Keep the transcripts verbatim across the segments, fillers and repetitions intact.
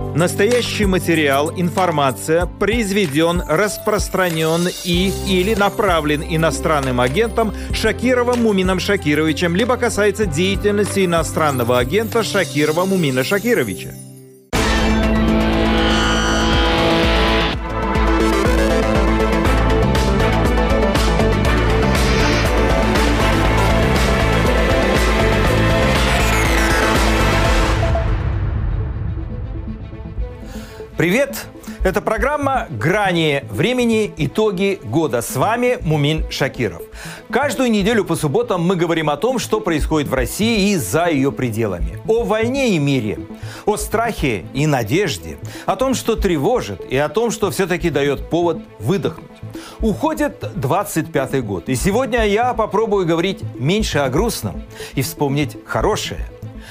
Настоящий материал, информация произведен, распространен и или направлен иностранным агентом Шакировым Мумином Шакировичем, либо касается деятельности иностранного агента Шакирова Мумина Шакировича. Привет! Это программа «Грани времени. Итоги года». С вами Мумин Шакиров. Каждую неделю по субботам мы говорим о том, что происходит в России и за ее пределами. О войне и мире, о страхе и надежде, о том, что тревожит, и о том, что все-таки дает повод выдохнуть. Уходит двадцать пятый год, и сегодня я попробую говорить меньше о грустном и вспомнить хорошее.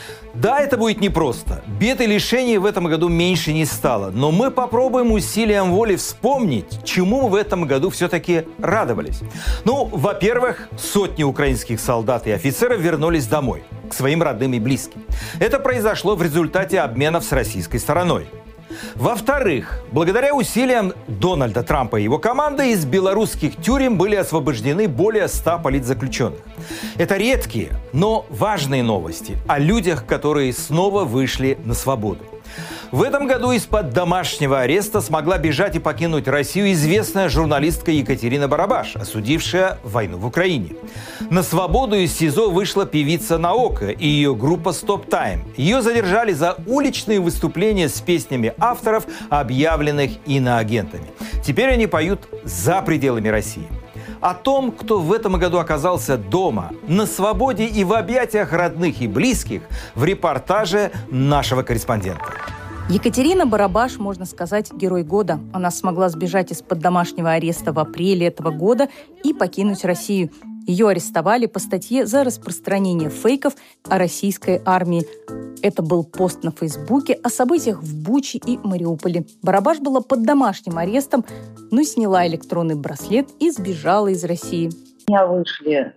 Да, это будет непросто. Бед и лишений в этом году меньше не стало. Но мы попробуем усилием воли вспомнить, чему мы в этом году все-таки радовались. Ну, во-первых, сотни украинских солдат и офицеров вернулись домой, к своим родным и близким. Это произошло в результате обменов с российской стороной. Во-вторых, благодаря усилиям Дональда Трампа и его команды из белорусских тюрем были освобождены более ста политзаключенных. Это редкие, но важные новости о людях, которые снова вышли на свободу. В этом году из-под домашнего ареста смогла бежать и покинуть Россию известная журналистка Екатерина Барабаш, осудившая войну в Украине. На свободу из СИЗО вышла певица Наока и ее группа Stop Time. Ее задержали за уличные выступления с песнями авторов, объявленных иноагентами. Теперь они поют за пределами России. О том, кто в этом году оказался дома, на свободе и в объятиях родных и близких, в репортаже нашего корреспондента. Екатерина Барабаш, можно сказать, герой года. Она смогла сбежать из-под домашнего ареста в апреле этого года и покинуть Россию. Ее арестовали по статье за распространение фейков о российской армии. Это был пост на Фейсбуке о событиях в Буче и Мариуполе. Барабаш была под домашним арестом, но сняла электронный браслет и сбежала из России. У меня вышли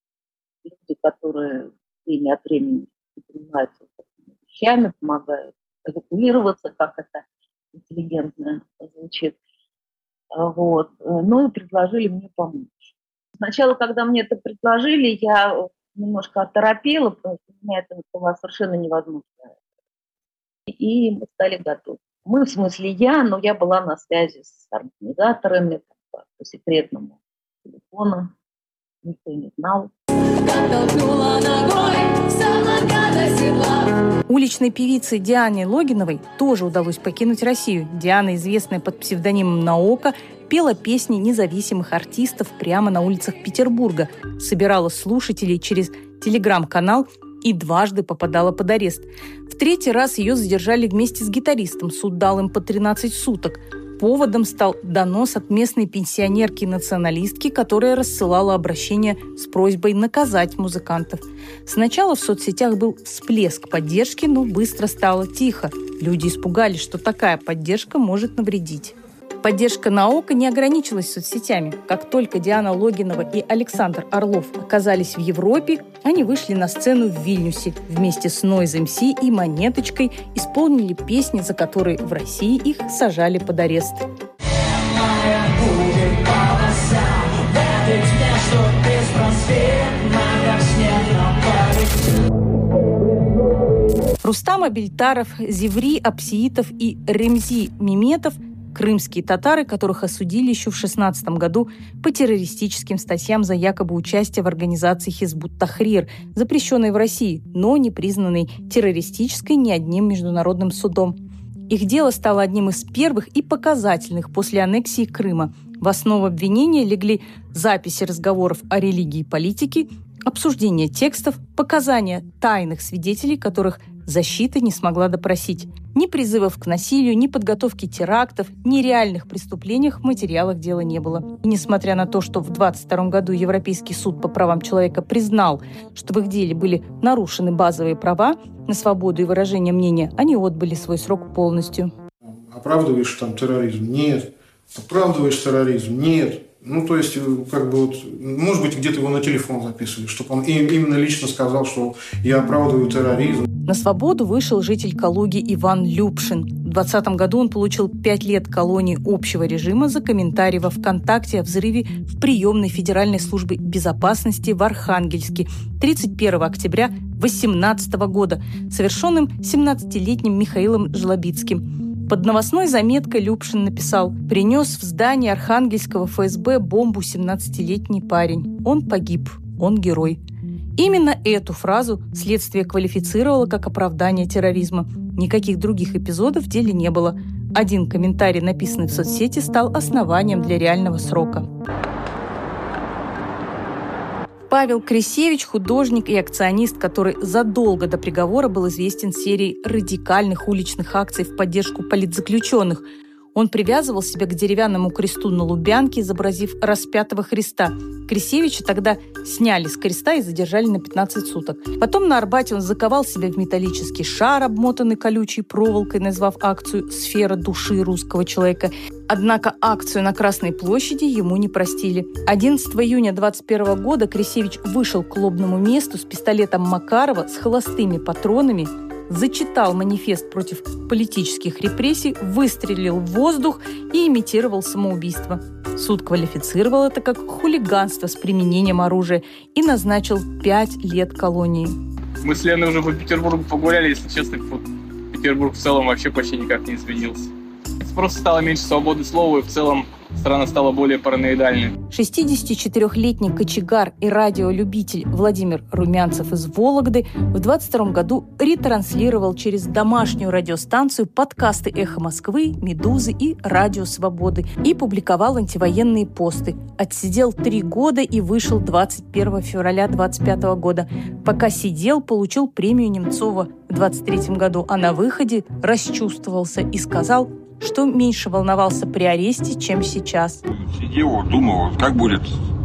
люди, которые время от времени занимаются такими вещами, помогают эвакуироваться, как это интеллигентно звучит. Вот. Ну и предложили мне помочь. Сначала, когда мне это предложили, я немножко оторопела, потому что для меня это было совершенно невозможно. И мы стали готовы. Мы, в смысле я, но я была на связи с организаторами по секретному телефону. Никто не знал. Уличной певице Диане Логиновой тоже удалось покинуть Россию. Диана, известная под псевдонимом Наока, пела песни независимых артистов прямо на улицах Петербурга, собирала слушателей через телеграм-канал и дважды попадала под арест. В третий раз ее задержали вместе с гитаристом. Суд дал им по тринадцать суток. Поводом стал донос от местной пенсионерки-националистки, которая рассылала обращение с просьбой наказать музыкантов. Сначала в соцсетях был всплеск поддержки, но быстро стало тихо. Люди испугались, что такая поддержка может навредить. Поддержка Наока не ограничилась соцсетями. Как только Диана Логинова и Александр Орлов оказались в Европе, они вышли на сцену в Вильнюсе. Вместе с Noise эм си и Монеточкой исполнили песни, за которые в России их сажали под арест. Рустам Абильтаров, Зеври Апсиитов и Ремзи Миметов – крымские татары, которых осудили еще в шестнадцатом году по террористическим статьям за якобы участие в организации Хизбут-Тахрир, запрещенной в России, но не признанной террористической ни одним международным судом. Их дело стало одним из первых и показательных после аннексии Крыма. В основу обвинения легли записи разговоров о религии и политике, обсуждение текстов, показания тайных свидетелей, которых защита не смогла допросить. Ни призывов к насилию, ни подготовки терактов, ни реальных преступлениях в материалах дела не было. И несмотря на то, что в двадцать втором году Европейский суд по правам человека признал, что в их деле были нарушены базовые права на свободу и выражение мнения, они отбыли свой срок полностью. Оправдываешь там терроризм? Нет. Оправдываешь терроризм? Нет. Ну, то есть, как бы вот, может быть, где-то его на телефон записывали, чтобы он именно лично сказал, что я оправдываю терроризм. На свободу вышел житель Калуги Иван Любшин. двадцатом году он получил пять лет колонии общего режима за комментарий во ВКонтакте о взрыве в приемной Федеральной службы безопасности в Архангельске тридцать первого октября две тысячи восемнадцатого года, совершенным семнадцатилетним Михаилом Жлобицким. Под новостной заметкой Любшин написал: «Принес в здание Архангельского эф эс бэ бомбу семнадцатилетний парень. Он погиб. Он герой». Именно эту фразу следствие квалифицировало как оправдание терроризма. Никаких других эпизодов в деле не было. Один комментарий, написанный в соцсети, стал основанием для реального срока. Павел Крисевич – художник и акционист, который задолго до приговора был известен серией радикальных уличных акций в поддержку политзаключенных. Он привязывал себя к деревянному кресту на Лубянке, изобразив распятого Христа. Крисевича тогда сняли с креста и задержали на пятнадцать суток. Потом на Арбате он заковал себя в металлический шар, обмотанный колючей проволокой, назвав акцию «Сфера души русского человека». Однако акцию на Красной площади ему не простили. одиннадцатого июня двадцать первого года Крисевич вышел к лобному месту с пистолетом Макарова с холостыми патронами, зачитал манифест против политических репрессий, выстрелил в воздух и имитировал самоубийство. Суд квалифицировал это как хулиганство с применением оружия и назначил пять лет колонии. Мы с Леной уже по Петербургу погуляли, если честно, вот Петербург в целом вообще почти никак не изменился. Просто стало меньше свободы слова, и в целом страна стала более параноидальной. шестидесятичетырёхлетний кочегар и радиолюбитель Владимир Румянцев из Вологды в двадцать втором году ретранслировал через домашнюю радиостанцию подкасты «Эхо Москвы», «Медузы» и «Радио Свободы» и публиковал антивоенные посты. Отсидел три года и вышел двадцать первого февраля двадцать пятого года. Пока сидел, получил премию Немцова в двадцать третьем году, а на выходе расчувствовался и сказал, что меньше волновался при аресте, чем сейчас. Сидел, думал, как будет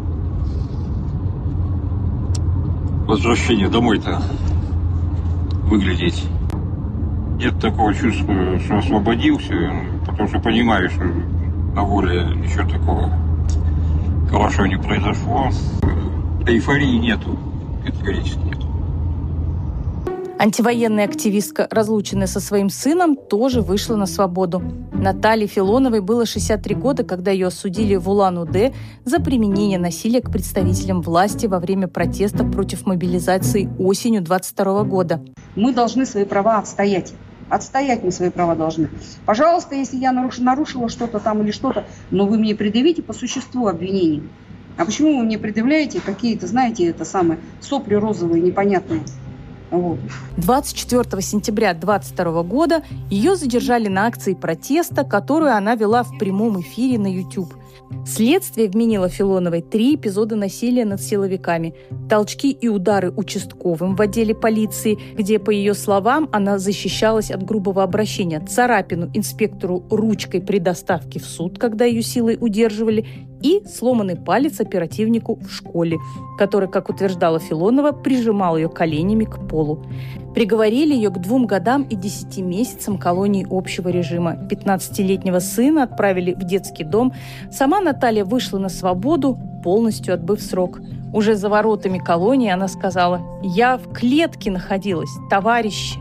возвращение домой-то выглядеть. Нет такого чувства, что освободился, потому что понимаю, что на воле ничего такого хорошего не произошло. Эйфории нету, категорически нету. Антивоенная активистка, разлученная со своим сыном, тоже вышла на свободу. Наталье Филоновой было шестьдесят три года, когда ее осудили в Улан-Удэ за применение насилия к представителям власти во время протестов против мобилизации осенью двадцать второго года. Мы должны свои права отстоять. Отстоять мы свои права должны. Пожалуйста, если я наруш... нарушила что-то там или что-то, но вы мне предъявите по существу обвинений. А почему вы мне предъявляете какие-то, знаете, это самые сопли розовые, непонятные? двадцать четвёртого сентября двадцать второго года ее задержали на акции протеста, которую она вела в прямом эфире на YouTube. Следствие вменило Филоновой три эпизода насилия над силовиками. Толчки и удары участковым в отделе полиции, где, по ее словам, она защищалась от грубого обращения, царапину инспектору ручкой при доставке в суд, когда ее силой удерживали, и сломанный палец оперативнику в школе, который, как утверждала Филонова, прижимал ее коленями к полу. Приговорили ее к двум годам и десяти месяцам колонии общего режима. пятнадцатилетнего сына отправили в детский дом. Сама Наталья вышла на свободу, полностью отбыв срок. Уже за воротами колонии она сказала: «Я в клетке находилась, товарищи».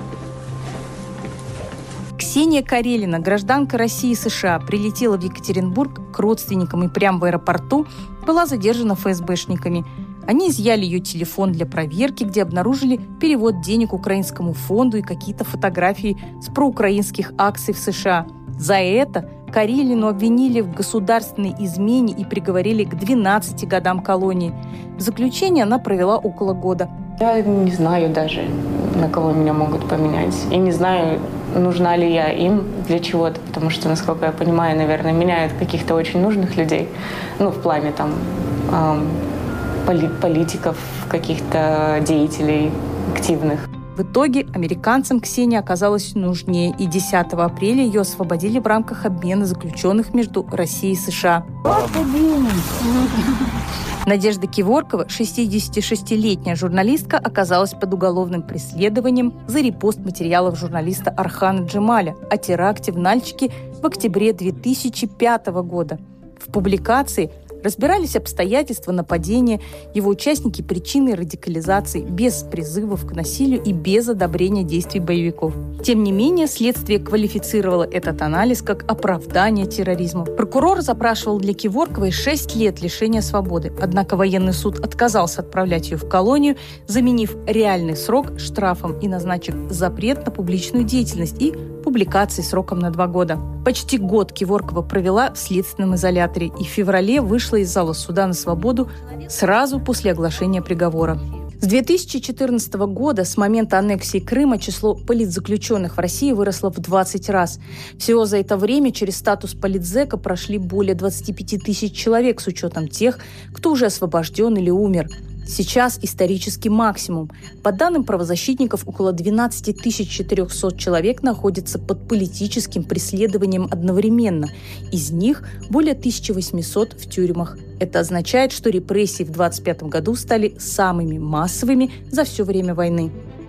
Ксения Карелина, гражданка России и США, прилетела в Екатеринбург к родственникам и прямо в аэропорту была задержана эф эс бэшниками. Они изъяли ее телефон для проверки, где обнаружили перевод денег украинскому фонду и какие-то фотографии с проукраинских акций в США. За это Карелину обвинили в государственной измене и приговорили к двенадцати годам колонии. В заключении она провела около года. Я не знаю даже, на кого меня могут поменять. И не знаю, нужна ли я им для чего-то, потому что, насколько я понимаю, наверное, меняют каких-то очень нужных людей. Ну, в плане там эм, поли- политиков, каких-то деятелей активных. В итоге американцам Ксения оказалась нужнее, и десятого апреля ее освободили в рамках обмена заключенных между Россией и США. Надежда Киворкова, шестидесятишестилетняя журналистка, оказалась под уголовным преследованием за репост материалов журналиста Архана Джемаля о теракте в Нальчике в октябре две тысячи пятого года. В публикации Разбирались обстоятельства нападения, его участники, причины радикализации, без призывов к насилию и без одобрения действий боевиков. Тем не менее, следствие квалифицировало этот анализ как оправдание терроризма. Прокурор запрашивал для Кеворковой шесть лет лишения свободы, однако военный суд отказался отправлять ее в колонию, заменив реальный срок штрафом и назначив запрет на публичную деятельность и публикации сроком на два года. Почти год Кеворкова провела в следственном изоляторе и в феврале вышла из зала суда на свободу сразу после оглашения приговора. С две тысячи четырнадцатого года, с момента аннексии Крыма, число политзаключенных в России выросло в двадцать раз. Всего за это время через статус политзека прошли более двадцати пяти тысяч человек с учетом тех, кто уже освобожден или умер. Сейчас исторический максимум. По данным правозащитников, около двенадцать тысяч четыреста человек находятся под политическим преследованием одновременно. Из них более тысяча восемьсот в тюрьмах. Это означает, что репрессии в двадцать пятом году стали самыми массовыми за все время войны.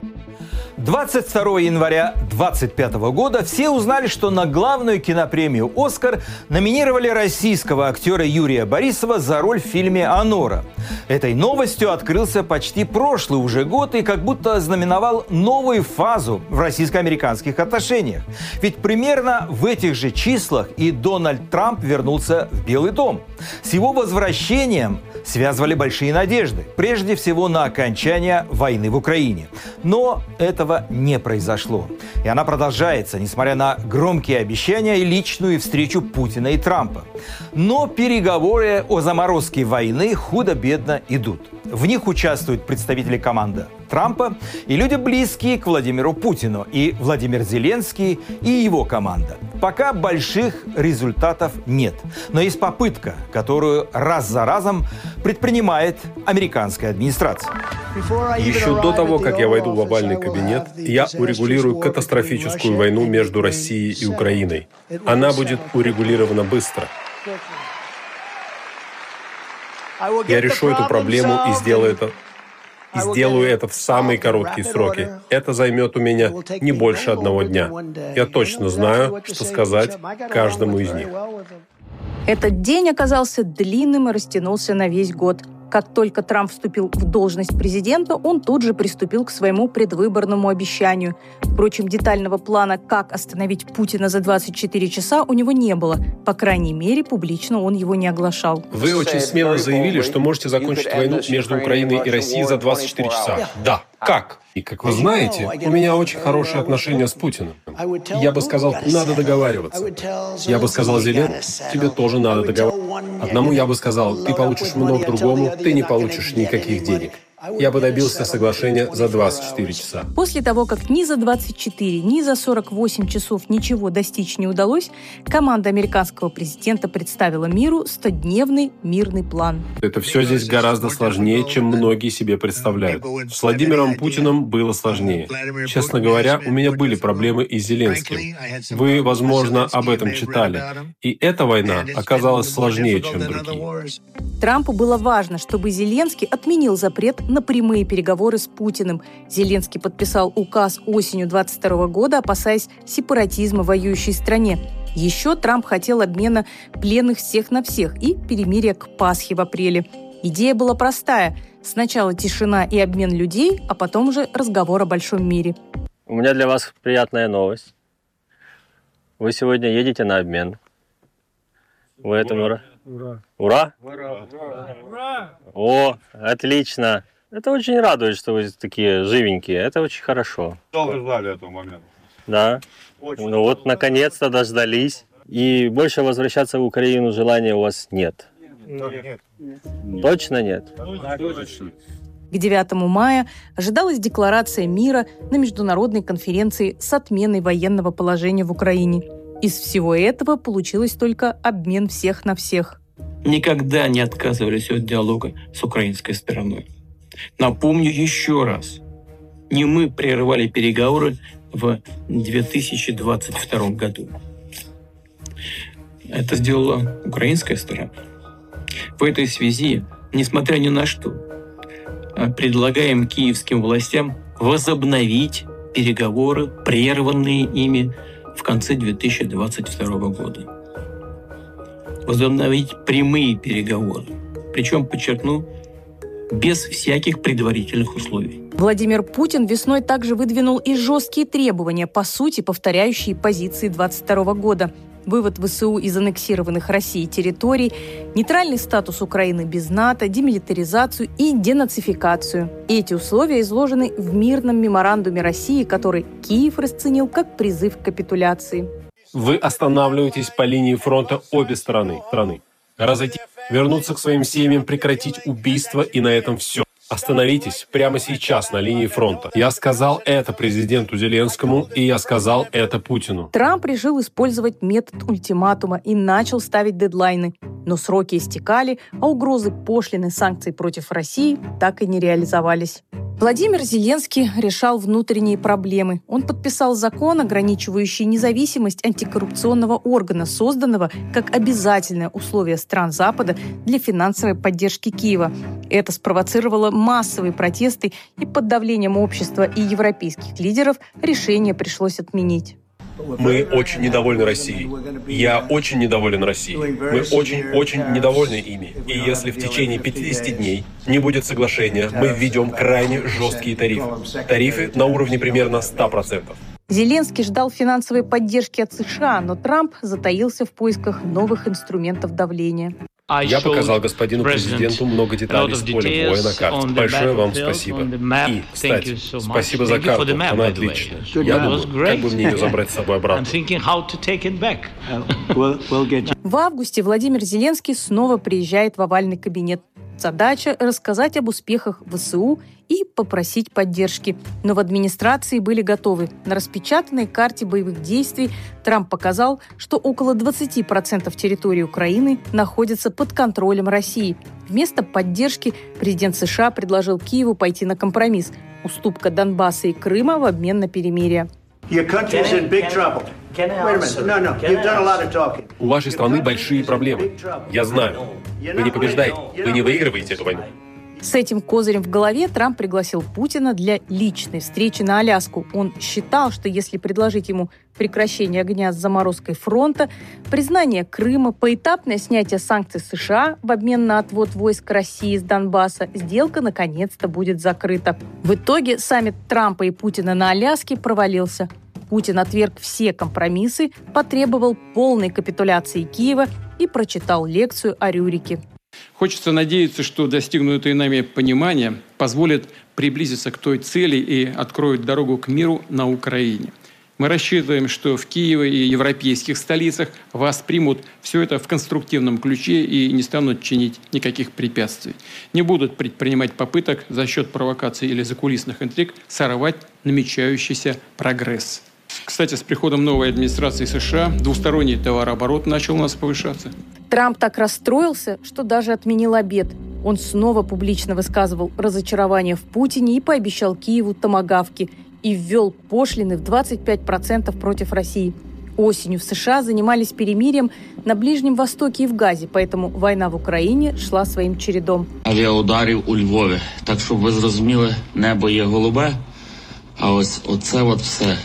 двадцать второго января двадцать пятого года все узнали, что на главную кинопремию «Оскар» номинировали российского актера Юрия Борисова за роль в фильме «Анора». Этой новостью открылся почти прошлый уже год и как будто знаменовал новую фазу в российско-американских отношениях. Ведь примерно в этих же числах и Дональд Трамп вернулся в Белый дом. С его возвращением связывали большие надежды, прежде всего на окончание войны в Украине. Но этого не произошло. И она продолжается, несмотря на громкие обещания и личную встречу Путина и Трампа. Но переговоры о заморозке войны худо-бедно идут. В них участвуют представители команды Трампа и люди, близкие к Владимиру Путину, и Владимир Зеленский, и его команда. Пока больших результатов нет. Но есть попытка, которую раз за разом предпринимает американская администрация. Еще до того, как я войду в овальный кабинет, я урегулирую катастрофическую войну между Россией и Украиной. Она будет урегулирована быстро. Я решу эту проблему и сделаю это, и сделаю это в самые короткие сроки. Это займет у меня не больше одного дня. Я точно знаю, что сказать каждому из них. Этот день оказался длинным и растянулся на весь год. Как только Трамп вступил в должность президента, он тут же приступил к своему предвыборному обещанию. Впрочем, детального плана, как остановить Путина за двадцать четыре часа, у него не было. По крайней мере, публично он его не оглашал. Вы очень смело заявили, что можете закончить войну между Украиной и Россией за двадцать четыре часа. Да. Как? И, как вы знаете, у меня очень хорошие отношения с Путиным. Я бы сказал, надо договариваться. Я бы сказал Зеленскому, тебе тоже надо договариваться. Одному я бы сказал, ты получишь много, другому ты не получишь никаких денег. Я бы добился соглашения за двадцать четыре часа. После того, как ни за двадцать четыре, ни за сорок восемь часов ничего достичь не удалось, команда американского президента представила миру стодневный мирный план. Это все здесь гораздо сложнее, чем многие себе представляют. С Владимиром Путиным было сложнее. Честно говоря, у меня были проблемы и с Зеленским. Вы, возможно, об этом читали. И эта война оказалась сложнее, чем другие. Трампу было важно, чтобы Зеленский отменил запрет на прямые переговоры с Путиным. Зеленский подписал указ осенью двадцать второго года, опасаясь сепаратизма в воюющей стране. Еще Трамп хотел обмена пленных всех на всех и перемирия к Пасхе в апреле. Идея была простая. Сначала тишина и обмен людей, а потом уже разговор о большом мире. У меня для вас приятная новость. Вы сегодня едете на обмен. Вы этому ура? Ура! Ура? Ура! Ура! О, отлично! Это очень радует, что вы такие живенькие. Это очень хорошо. Долго ждали этого момента. Да. Очень ну вот, наконец-то дождались. И больше возвращаться в Украину желания у вас нет? Нет. Точно нет? Точно. К девятому мая ожидалась декларация мира на международной конференции с отменой военного положения в Украине. Из всего этого получилось только обмен всех на всех. Никогда не отказывались от диалога с украинской стороной. Напомню еще раз, не мы прерывали переговоры в две тысячи двадцать втором году. Это сделала украинская сторона. В этой связи, несмотря ни на что, предлагаем киевским властям возобновить переговоры, прерванные ими в конце две тысячи двадцать второго года. возобновить прямые переговоры. Причем, подчеркну, без всяких предварительных условий. Владимир Путин весной также выдвинул и жесткие требования, по сути, повторяющие позиции двадцать второго года. Вывод ВСУ из аннексированных Россией территорий, нейтральный статус Украины без НАТО, демилитаризацию и денацификацию. Эти условия изложены в мирном меморандуме России, который Киев расценил как призыв к капитуляции. Вы останавливаетесь по линии фронта обе стороны. страны. Разойти, вернуться к своим семьям, прекратить убийство, и на этом все. Остановитесь прямо сейчас на линии фронта. Я сказал это президенту Зеленскому, и я сказал это Путину. Трамп решил использовать метод ультиматума и начал ставить дедлайны. Но сроки истекали, а угрозы пошлин и санкций против России так и не реализовались. Владимир Зеленский решал внутренние проблемы. Он подписал закон, ограничивающий независимость антикоррупционного органа, созданного как обязательное условие стран Запада для финансовой поддержки Киева. Это спровоцировало массовые протесты, и под давлением общества и европейских лидеров решение пришлось отменить. Мы очень недовольны Россией. Я очень недоволен Россией. Мы очень-очень недовольны ими. И если в течение пятидесяти дней не будет соглашения, мы введем крайне жесткие тарифы. Тарифы на уровне примерно ста процентов. Зеленский ждал финансовой поддержки от США, но Трамп затаился в поисках новых инструментов давления. Я показал господину президенту много деталей с поля боя на карте. Большое вам спасибо. И, кстати, спасибо за карту, она отличная. Я думаю, как бы мне ее забрать с собой обратно. В августе Владимир Зеленский снова приезжает в овальный кабинет. Задача – рассказать об успехах ВСУ и попросить поддержки. Но в администрации были готовы. На распечатанной карте боевых действий Трамп показал, что около двадцати процентов территории Украины находятся под контролем России. Вместо поддержки президент США предложил Киеву пойти на компромисс – уступка Донбасса и Крыма в обмен на перемирие. У вашей страны большие проблемы. Я знаю. Вы не побеждаете, вы не выигрываете эту войну. С этим козырем в голове Трамп пригласил Путина для личной встречи на Аляску. Он считал, что если предложить ему прекращение огня с заморозкой фронта, признание Крыма, поэтапное снятие санкций США в обмен на отвод войск России из Донбасса, сделка наконец-то будет закрыта. В итоге саммит Трампа и Путина на Аляске провалился. Путин отверг все компромиссы, потребовал полной капитуляции Киева и прочитал лекцию о Рюрике. Хочется надеяться, что достигнутое нами понимание позволит приблизиться к той цели и откроет дорогу к миру на Украине. Мы рассчитываем, что в Киеве и европейских столицах воспримут все это в конструктивном ключе и не станут чинить никаких препятствий. Не будут предпринимать попыток за счет провокаций или закулисных интриг сорвать намечающийся прогресс. Кстати, с приходом новой администрации США двусторонний товарооборот начал у нас повышаться. Трамп так расстроился, что даже отменил обед. Он снова публично высказывал разочарование в Путине и пообещал Киеву томагавки и ввел пошлины в двадцать пять процентов против России. Осенью в США занимались перемирием на Ближнем Востоке и в Газе, поэтому война в Україні шла своїм чередом. Авіаударів у Львові. Так, щоб ви зрозуміли, небо є голубе, а ось оце от все,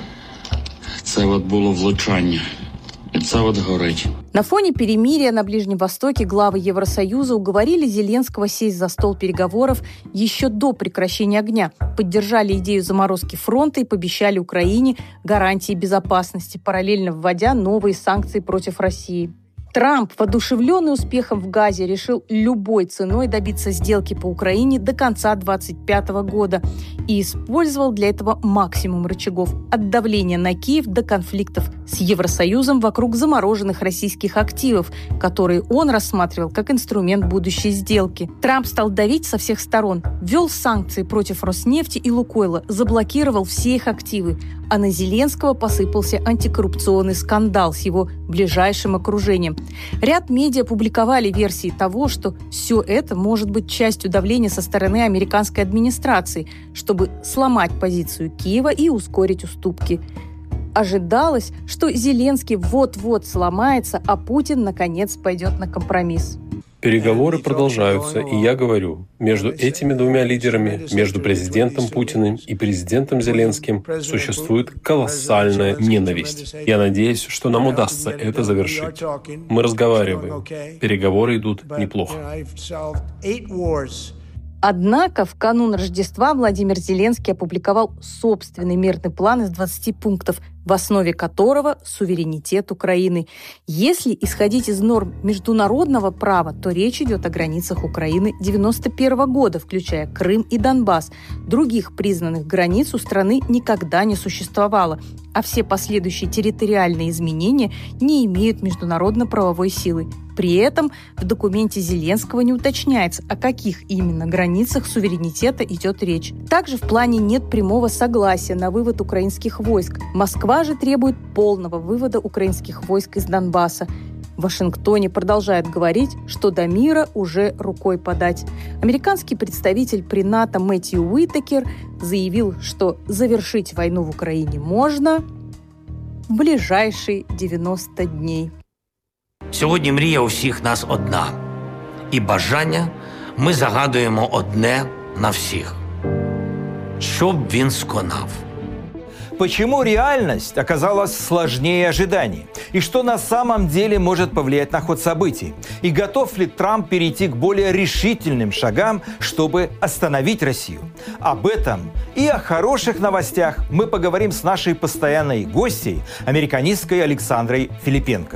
це от було влучання. И це от горить. На фоне перемирия на Ближнем Востоке главы Евросоюза уговорили Зеленского сесть за стол переговоров еще до прекращения огня, поддержали идею заморозки фронта и пообещали Украине гарантии безопасности, параллельно вводя новые санкции против России. Трамп, воодушевленный успехом в Газе, решил любой ценой добиться сделки по Украине до конца двадцать пятого года и использовал для этого максимум рычагов – от давления на Киев до конфликтов с Евросоюзом вокруг замороженных российских активов, которые он рассматривал как инструмент будущей сделки. Трамп стал давить со всех сторон, ввел санкции против Роснефти и Лукойла, заблокировал все их активы, а на Зеленского посыпался антикоррупционный скандал с его ближайшим окружением. Ряд медиа публиковали версии того, что все это может быть частью давления со стороны американской администрации, чтобы сломать позицию Киева и ускорить уступки. Ожидалось, что Зеленский вот-вот сломается, а Путин, наконец, пойдет на компромисс. Переговоры продолжаются, и я говорю, между этими двумя лидерами, между президентом Путиным и президентом Зеленским, существует колоссальная ненависть. Я надеюсь, что нам удастся это завершить. Мы разговариваем. Переговоры идут неплохо. Однако в канун Рождества Владимир Зеленский опубликовал собственный мирный план из двадцати пунктов, в основе которого суверенитет Украины. Если исходить из норм международного права, то речь идет о границах Украины девяносто первого года, включая Крым и Донбасс. Других признанных границ у страны никогда не существовало, а все последующие территориальные изменения не имеют международно-правовой силы. При этом в документе Зеленского не уточняется, о каких именно границах суверенитета идет речь. Также в плане нет прямого согласия на вывод украинских войск. Москва же требует полного вывода украинских войск из Донбасса. В Вашингтоне продолжают говорить, что до мира уже рукой подать. Американский представитель при НАТО Мэтью Уитакер заявил, что завершить войну в Украине можно в ближайшие дев'яносто дней. Сьогодні мрія у всіх нас одна. І бажання ми загадуємо одне на всіх. Щоб він сконав. Почему реальность оказалась сложнее ожиданий? И что на самом деле может повлиять на ход событий? И готов ли Трамп перейти к более решительным шагам, чтобы остановить Россию? Об этом и о хороших новостях мы поговорим с нашей постоянной гостьей, американисткой Александрой Филипенко.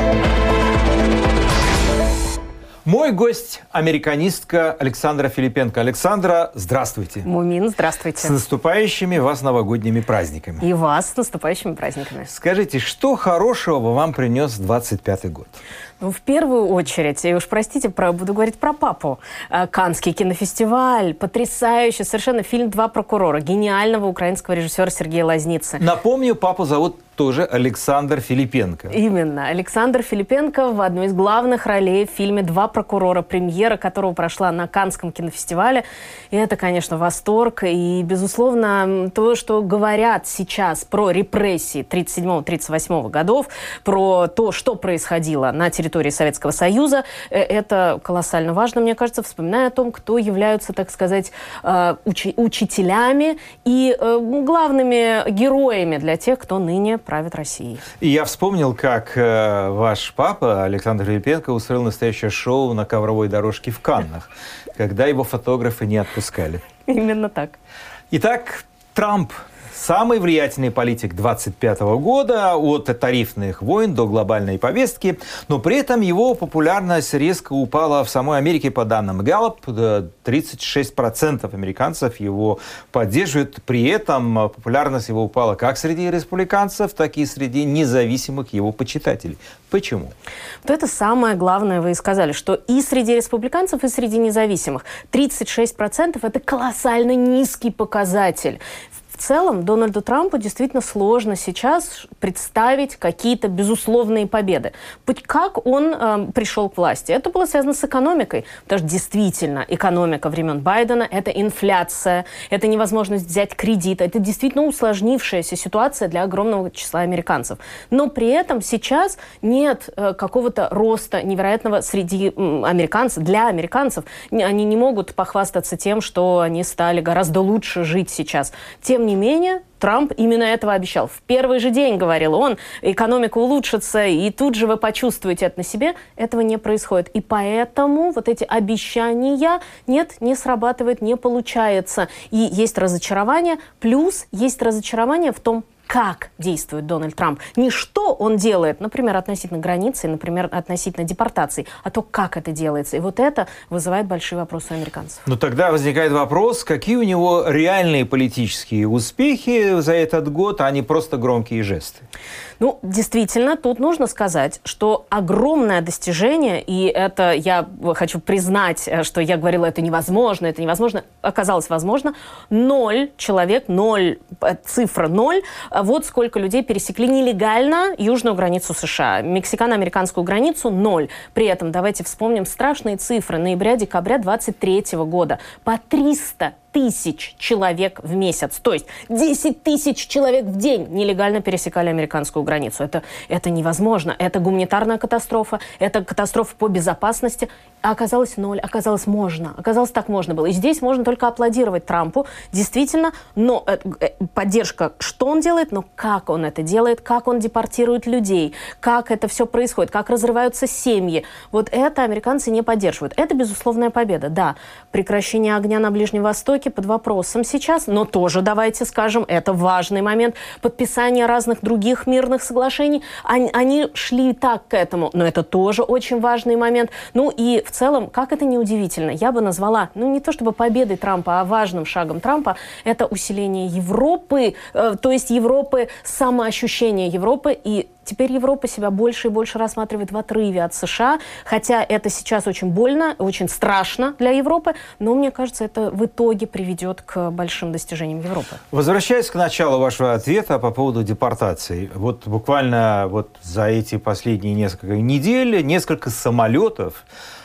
Мой гость – американистка Александра Филипенко. Александра, здравствуйте. Мумин, здравствуйте. С наступающими вас новогодними праздниками. И вас с наступающими праздниками. Скажите, что хорошего вам принес двадцать пятый год? Ну, в первую очередь, и уж простите, про, буду говорить про папу. Каннский кинофестиваль, потрясающий совершенно фильм «Два прокурора» гениального украинского режиссера Сергея Лазницы. Напомню, папу зовут тоже Александр Филипенко. Именно. Александр Филипенко в одной из главных ролей в фильме «Два прокурора», премьера которого прошла на Каннском кинофестивале. И это, конечно, восторг. И, безусловно, то, что говорят сейчас про репрессии тридцать седьмого — тридцать восьмого годов, про то, что происходило на территории Советского Союза, это колоссально важно, мне кажется, вспоминая о том, кто являются, так сказать, уч- учителями и главными героями для тех, кто ныне правит Россией. И я вспомнил, как э, ваш папа Александр Филипенко устроил настоящее шоу на ковровой дорожке в Каннах, когда его фотографы не отпускали. Именно так. Итак, Трамп. Самый влиятельный политик двадцать пятого года, от тарифных войн до глобальной повестки, но при этом его популярность резко упала в самой Америке, по данным Gallup. тридцать шесть процентов американцев его поддерживают. При этом популярность его упала как среди республиканцев, так и среди независимых его почитателей. Почему? Вот это самое главное вы и сказали, что и среди республиканцев, и среди независимых тридцать шесть процентов – это колоссально низкий показатель. В целом Дональду Трампу действительно сложно сейчас представить какие-то безусловные победы. Как он э, пришел к власти? Это было связано с экономикой, потому что действительно экономика времен Байдена – это инфляция, это невозможность взять кредит, это действительно усложнившаяся ситуация для огромного числа американцев. Но при этом сейчас нет э, какого-то роста невероятного среди э, американцев, для американцев. Они не могут похвастаться тем, что они стали гораздо лучше жить сейчас. Тем не менее, Трамп именно этого обещал. В первый же день, говорил он, экономика улучшится, и тут же вы почувствуете это на себе. Этого не происходит. И поэтому вот эти обещания, нет, не срабатывает, не получается. И есть разочарование, плюс есть разочарование в том, как действует Дональд Трамп. Не что он делает, например, относительно границы, например, относительно депортаций, а то, как это делается. И вот это вызывает большие вопросы у американцев. Но тогда возникает вопрос, какие у него реальные политические успехи за этот год, а не просто громкие жесты? Ну, действительно, тут нужно сказать, что огромное достижение, и это я хочу признать, что я говорила, это невозможно, это невозможно, оказалось возможно, ноль человек, ноль, цифра ноль, вот сколько людей пересекли нелегально южную границу США. Мексикано-американскую границу – ноль. При этом давайте вспомним страшные цифры ноября-декабря двадцать третьего года. По триста тысяч человек в месяц. То есть десять тысяч человек в день нелегально пересекали американскую границу. Это, это невозможно. Это гуманитарная катастрофа, это катастрофа по безопасности. А оказалось ноль, оказалось можно. Оказалось, так можно было. И здесь можно только аплодировать Трампу. Действительно, но э, э, поддержка, что он делает, но как он это делает, как он депортирует людей, как это все происходит, как разрываются семьи. Вот это американцы не поддерживают. Это безусловная победа, да. Прекращение огня на Ближнем Востоке под вопросом сейчас, но тоже, давайте скажем, это важный момент. Подписание разных других мирных соглашений, они, они шли так к этому, но это тоже очень важный момент. Ну и в целом, как это ни удивительно, я бы назвала, ну не то чтобы победой Трампа, а важным шагом Трампа, это усиление Европы, э, то есть Европы, самоощущение Европы, и теперь Европа себя больше и больше рассматривает в отрыве от США, хотя это сейчас очень больно, очень страшно для Европы, но мне кажется, это в итоге приведет к большим достижениям Европы. Возвращаясь к началу вашего ответа по поводу депортации, вот буквально вот за эти последние несколько недель несколько самолетов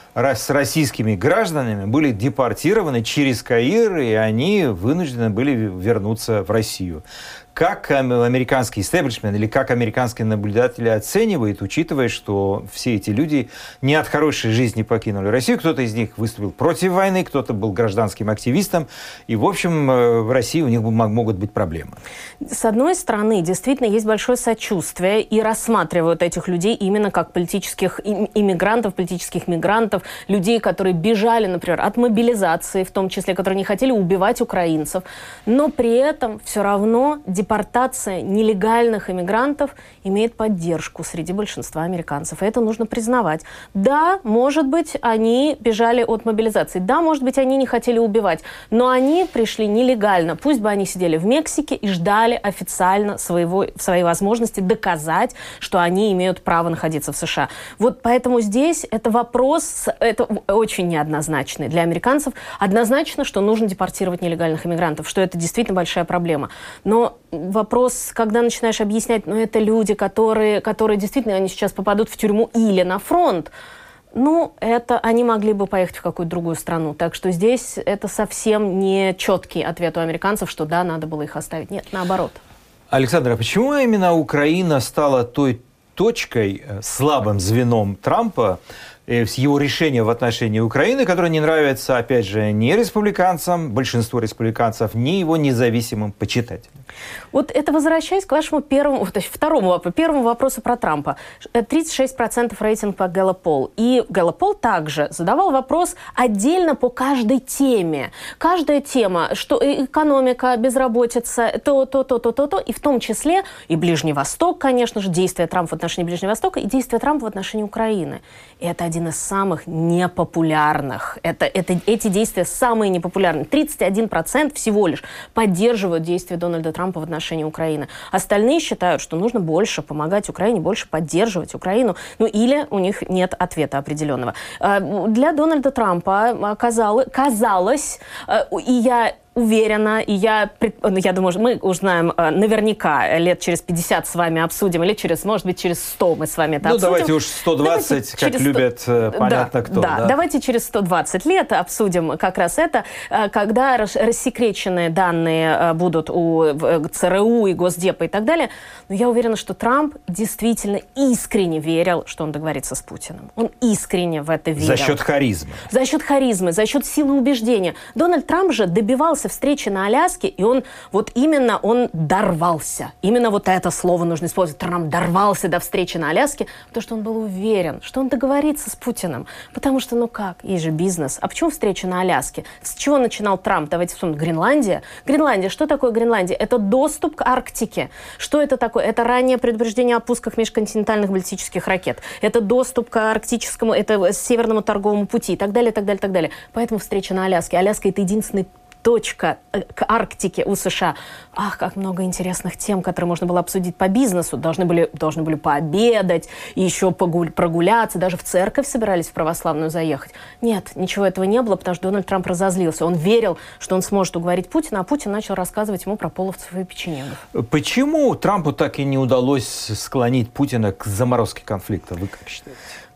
с российскими гражданами были депортированы через Каир, и они вынуждены были вернуться в Россию. Как американский истеблишмент или как американские наблюдатели оценивают, учитывая, что все эти люди не от хорошей жизни покинули Россию, кто-то из них выступил против войны, кто-то был гражданским активистом, и, в общем, в России у них могут быть проблемы. С одной стороны, действительно, есть большое сочувствие, и рассматривают этих людей именно как политических иммигрантов, политических мигрантов, людей, которые бежали, например, от мобилизации, в том числе, которые не хотели убивать украинцев, но при этом все равно депортация нелегальных иммигрантов имеет поддержку среди большинства американцев. И это нужно признавать. Да, может быть, они бежали от мобилизации. Да, может быть, они не хотели убивать. Но они пришли нелегально. Пусть бы они сидели в Мексике и ждали официально своего, своей возможности доказать, что они имеют право находиться в США. Вот поэтому здесь это вопрос, это очень неоднозначный для американцев. Однозначно, что нужно депортировать нелегальных иммигрантов, что это действительно большая проблема. Но вопрос, когда начинаешь объяснять, ну, это люди, которые, которые действительно они сейчас попадут в тюрьму или на фронт, ну, это они могли бы поехать в какую-то другую страну. Так что здесь это совсем не четкий ответ у американцев, что да, надо было их оставить. Нет, наоборот. Александр, а почему именно Украина стала той точкой, слабым звеном Трампа, с его решения в отношении Украины, которое не нравится, опять же, ни республиканцам, большинству республиканцев, ни его независимым почитателям? Вот это возвращаясь к вашему первому, то есть второму вопросу, первому вопросу про Трампа. тридцать шесть процентов рейтинг по Gallup Poll. И Gallup Poll также задавал вопрос отдельно по каждой теме. Каждая тема, что экономика, безработица, то, то, то, то, то, то, и в том числе и Ближний Восток, конечно же, действия Трампа в отношении Ближнего Востока и действия Трампа в отношении Украины. И это один из самых непопулярных. Это, это, эти действия самые непопулярные. тридцать один процент всего лишь поддерживают действия Дональда Трампа в отношении Украины. Остальные считают, что нужно больше помогать Украине, больше поддерживать Украину. Ну или у них нет ответа определенного. Для Дональда Трампа оказалось, казалось, и я уверена, и я, я думаю, мы узнаем наверняка лет через пятьдесят с вами обсудим, или через, может быть, через сто мы с вами это ну, обсудим. Ну, давайте уж сто двадцать, как сто... любят, понятно, да, кто. Да, да, давайте через сто двадцать лет обсудим как раз это, когда рассекреченные данные будут у ЦРУ и Госдепа и так далее. Но я уверена, что Трамп действительно искренне верил, что он договорится с Путиным. Он искренне в это верил. За счет харизмы. За счет харизмы, за счет силы убеждения. Дональд Трамп же добивался встречи на Аляске, и он вот именно он дорвался. Именно вот это слово нужно использовать. Трамп дорвался до встречи на Аляске, потому что он был уверен, что он договорится с Путиным. Потому что, ну как, есть же бизнес. А почему встреча на Аляске? С чего начинал Трамп? Давайте вспомним. Гренландия. Гренландия. Что такое Гренландия? Это доступ к Арктике. Что это такое? Это раннее предупреждение о пусках межконтинентальных баллистических ракет. Это доступ к арктическому, это северному торговому пути и так далее, так далее, так далее. Поэтому встреча на Аляске. Аляска — это единственный точка к Арктике у США. Ах, как много интересных тем, которые можно было обсудить по бизнесу. Должны были, должны были пообедать, еще погуль, прогуляться, даже в церковь собирались в православную заехать. Нет, ничего этого не было, потому что Дональд Трамп разозлился. Он верил, что он сможет уговорить Путина, а Путин начал рассказывать ему про половцев и печенегов. Почему Трампу так и не удалось склонить Путина к заморозке конфликта? Вы как считаете?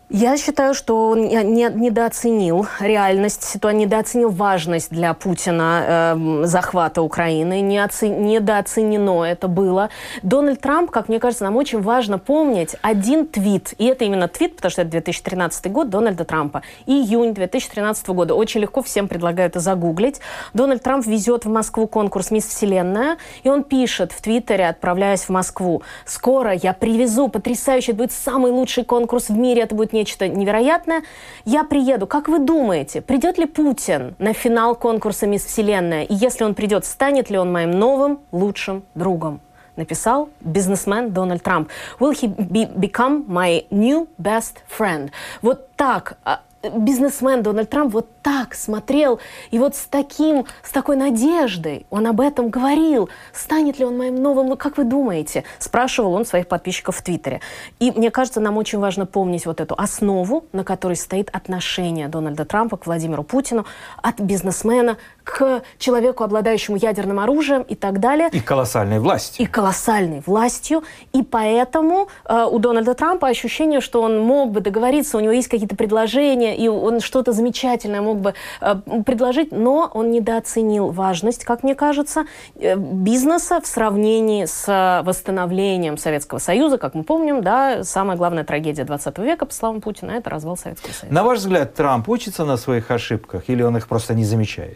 Я считаю, что он не, недооценил реальность, ситуацию, недооценил важность для Путина э, захвата Украины, не оце, недооценено это было. Дональд Трамп, как мне кажется, нам очень важно помнить один твит, и это именно твит, потому что это две тысячи тринадцатый год Дональда Трампа, июнь две тысячи тринадцатого года. Очень легко, всем предлагаю это загуглить. Дональд Трамп везет в Москву конкурс «Мисс Вселенная», и он пишет в Твиттере, отправляясь в Москву: «Скоро я привезу потрясающий, это будет самый лучший конкурс в мире, это будет нечто невероятное. Я приеду. Как вы думаете, придет ли Путин на финал конкурса «Мисс Вселенная»? И если он придет, станет ли он моим новым лучшим другом?» Написал бизнесмен Дональд Трамп. «Will he be, become my new best friend?» Вот так бизнесмен Дональд Трамп вот так смотрел, и вот с таким, с такой надеждой он об этом говорил. Станет ли он моим новым, как вы думаете? Спрашивал он своих подписчиков в Твиттере. И мне кажется, нам очень важно помнить вот эту основу, на которой стоит отношение Дональда Трампа к Владимиру Путину, от бизнесмена к человеку, обладающему ядерным оружием и так далее. И колоссальной властью. И колоссальной властью. И поэтому э, у Дональда Трампа ощущение, что он мог бы договориться, у него есть какие-то предложения, и он что-то замечательное мог бы э, предложить, но он недооценил важность, как мне кажется, э, бизнеса в сравнении с восстановлением Советского Союза. Как мы помним, да, самая главная трагедия двадцатого века, по словам Путина, это развал Советского Союза. На ваш взгляд, Трамп учится на своих ошибках или он их просто не замечает?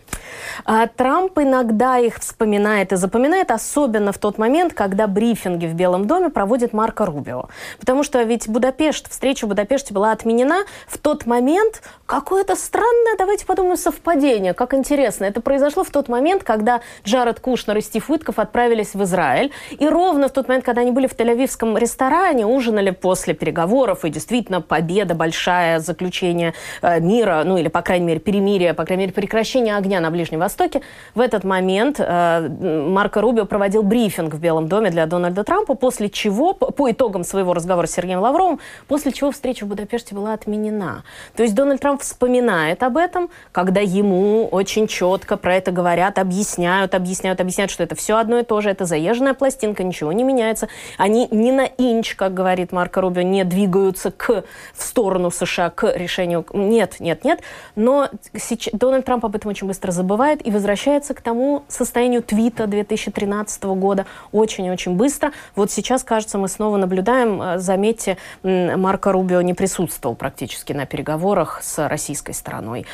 А Трамп иногда их вспоминает и запоминает, особенно в тот момент, когда брифинги в Белом доме проводит Марко Рубио. Потому что ведь Будапешт, встреча в Будапеште была отменена в тот момент. Какое-то странное, давайте подумаем, совпадение. Как интересно. Это произошло в тот момент, когда Джаред Кушнер и Стив Уиткоф отправились в Израиль. И ровно в тот момент, когда они были в Тель-Авивском ресторане, ужинали после переговоров, и действительно победа большая, заключение э, мира, ну или, по крайней мере, перемирие, по крайней мере, прекращение огня на Ближнем Востоке. В этот момент э, Марко Рубио проводил брифинг в Белом доме для Дональда Трампа, после чего, по, по итогам своего разговора с Сергеем Лавровым, после чего встреча в Будапеште была отменена. То есть Дональд Трамп вспоминает об этом, когда ему очень четко про это говорят, объясняют, объясняют, объясняют, что это все одно и то же, это заезженная пластинка, ничего не меняется. Они ни на инч, как говорит Марко Рубио, не двигаются к, в сторону США, к решению. Нет, нет, нет. Но сейчас Дональд Трамп об этом очень быстро забывает и возвращается к тому состоянию твита две тысячи тринадцатого года очень-очень быстро. Вот сейчас, кажется, мы снова наблюдаем, заметьте, Марко Рубио не присутствовал практически на переговорах с российской стороной.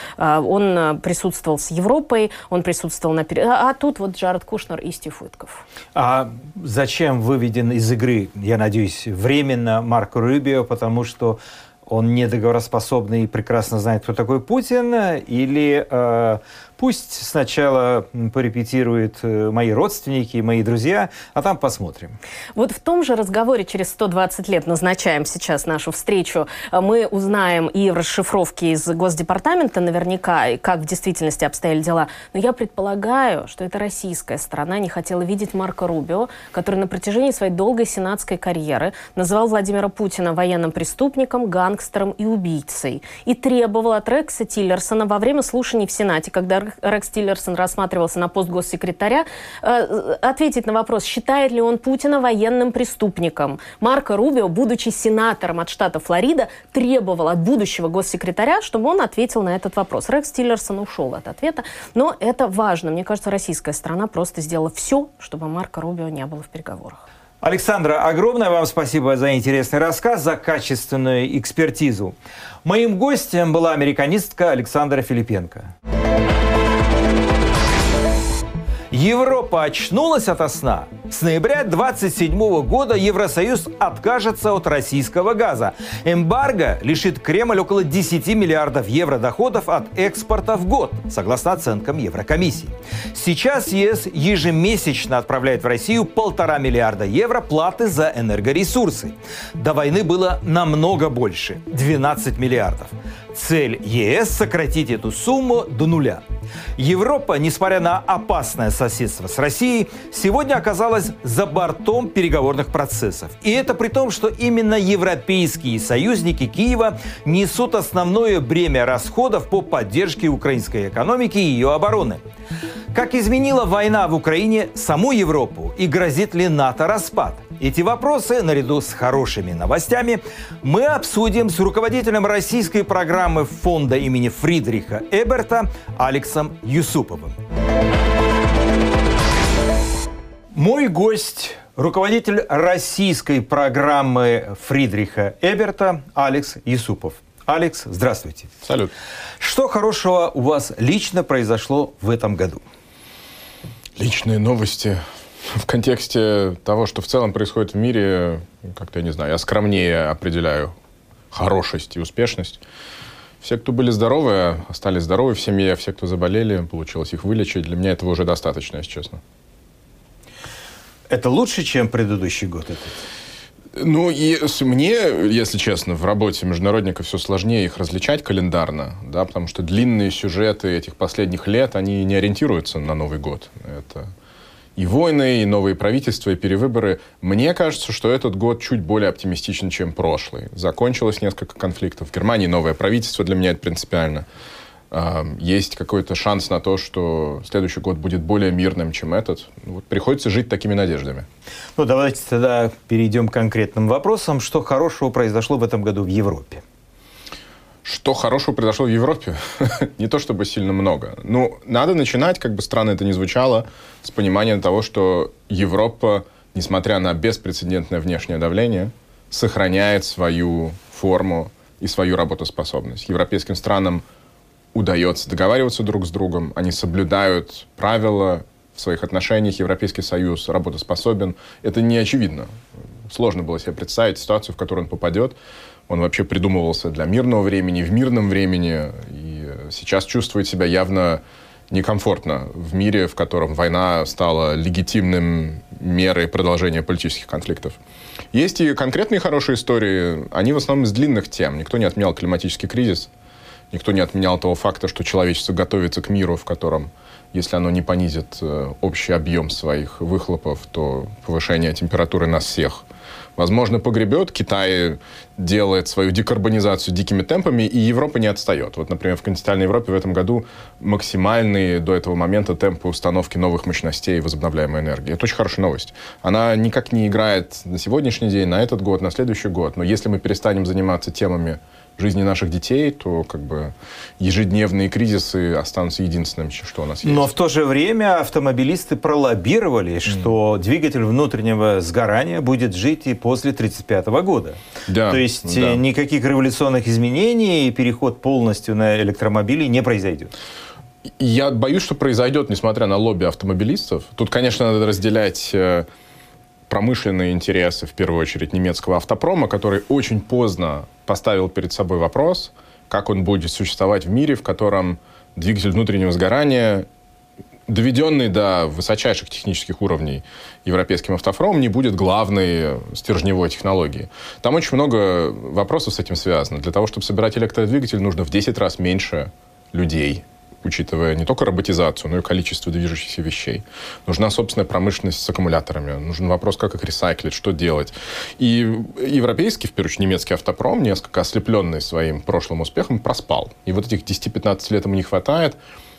Он присутствовал с Европой, он присутствовал на переговорах, а тут вот Джаред Кушнер и Стив Уиткоф. А зачем выведен из игры, я надеюсь, временно Марко Рубио, потому что он недоговороспособный и прекрасно знает, кто такой Путин, или э, пусть сначала порепетируют мои родственники, мои друзья, а там посмотрим. Вот в том же разговоре через сто двадцать лет, назначаем сейчас нашу встречу, мы узнаем и в расшифровке из Госдепартамента наверняка, и как в действительности обстояли дела. Но я предполагаю, что эта российская сторона не хотела видеть Марко Рубио, который на протяжении своей долгой сенатской карьеры называл Владимира Путина военным преступником, гангстером и убийцей. И требовал от Рекса Тиллерсона во время слушаний в Сенате, когда Рекс Тиллерсон рассматривался на пост госсекретаря, э, ответить на вопрос, считает ли он Путина военным преступником. Марко Рубио, будучи сенатором от штата Флорида, требовал от будущего госсекретаря, чтобы он ответил на этот вопрос. Рекс Тиллерсон ушел от ответа, но это важно. Мне кажется, российская сторона просто сделала все, чтобы Марко Рубио не было в переговорах. Александра, огромное вам спасибо за интересный рассказ, за качественную экспертизу. Моим гостем была американистка Александра Филипенко. Европа очнулась ото сна. С ноября двадцать седьмого года Евросоюз откажется от российского газа. Эмбарго лишит Кремль около десяти миллиардов евро доходов от экспорта в год, согласно оценкам Еврокомиссии. Сейчас ЕС ежемесячно отправляет в Россию полтора миллиарда евро платы за энергоресурсы. До войны было намного больше – двенадцать миллиардов. Цель ЕС – сократить эту сумму до нуля. Европа, несмотря на опасное соседство с Россией, сегодня оказалась за бортом переговорных процессов. И это при том, что именно европейские союзники Киева несут основное бремя расходов по поддержке украинской экономики и ее обороны. Как изменила война в Украине саму Европу и грозит ли НАТО распад? Эти вопросы, наряду с хорошими новостями, мы обсудим с руководителем российской программы фонда имени Фридриха Эберта Алексом Юсуповым. Мой гость – руководитель российской программы Фридриха Эберта Алекс Юсупов. Алекс, здравствуйте. Салют. Что хорошего у вас лично произошло в этом году? Личные новости в контексте того, что в целом происходит в мире, как-то, я не знаю, я скромнее определяю хорошесть и успешность. Все, кто были здоровы, остались здоровы в семье, все, кто заболели, получилось их вылечить. Для меня этого уже достаточно, если честно. Это лучше, чем предыдущий год? Этот? Ну, и мне, если честно, в работе международников все сложнее их различать календарно, да, потому что длинные сюжеты этих последних лет, они не ориентируются на Новый год. Это и войны, и новые правительства, и перевыборы. Мне кажется, что этот год чуть более оптимистичен, чем прошлый. Закончилось несколько конфликтов. В Германии новое правительство, для меня это принципиально. Есть какой-то шанс на то, что следующий год будет более мирным, чем этот. Вот приходится жить такими надеждами. Ну, давайте тогда перейдем к конкретным вопросам. Что хорошего произошло в этом году в Европе? Что хорошего произошло в Европе? Не то чтобы сильно много. Ну, надо начинать, как бы странно это ни звучало, с понимания того, что Европа, несмотря на беспрецедентное внешнее давление, сохраняет свою форму и свою работоспособность. Европейским странам удается договариваться друг с другом, они соблюдают правила в своих отношениях, Европейский Союз работоспособен. Это не очевидно. Сложно было себе представить ситуацию, в которую он попадет. Он вообще придумывался для мирного времени, в мирном времени, и сейчас чувствует себя явно некомфортно в мире, в котором война стала легитимным мерой продолжения политических конфликтов. Есть и конкретные хорошие истории, они в основном из длинных тем. Никто не отменял климатический кризис, никто не отменял того факта, что человечество готовится к миру, в котором, если оно не понизит общий объем своих выхлопов, то повышение температуры нас всех, возможно, погребет. Китай делает свою декарбонизацию дикими темпами, и Европа не отстает. Вот, например, в континентальной Европе в этом году максимальные до этого момента темпы установки новых мощностей возобновляемой энергии. Это очень хорошая новость. Она никак не играет на сегодняшний день, на этот год, на следующий год. Но если мы перестанем заниматься темами жизни наших детей, то как бы ежедневные кризисы останутся единственным, что у нас есть. Но в то же время автомобилисты пролоббировали, mm. что двигатель внутреннего сгорания будет жить и после тридцать пятого года. Да, то есть да. никаких революционных изменений и переход полностью на электромобили не произойдет. Я боюсь, что произойдет, несмотря на лобби автомобилистов. Тут, конечно, надо разделять промышленные интересы, в первую очередь, немецкого автопрома, который очень поздно поставил перед собой вопрос, как он будет существовать в мире, в котором двигатель внутреннего сгорания, доведенный до высочайших технических уровней европейским автопромом, не будет главной стержневой технологией. Там очень много вопросов с этим связано. Для того, чтобы собирать электродвигатель, нужно в десять раз меньше людей, учитывая не только роботизацию, но и количество движущихся вещей. Нужна собственная промышленность с аккумуляторами. Нужен вопрос, как их ресайклить, что делать. И европейский, в первую очередь немецкий автопром, несколько ослепленный своим прошлым успехом, проспал. И вот этих десяти-пятнадцати лет ему не хватает.